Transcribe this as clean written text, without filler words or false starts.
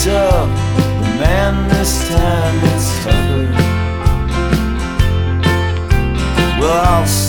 tough, but man, this time it's tougher. Well, I'll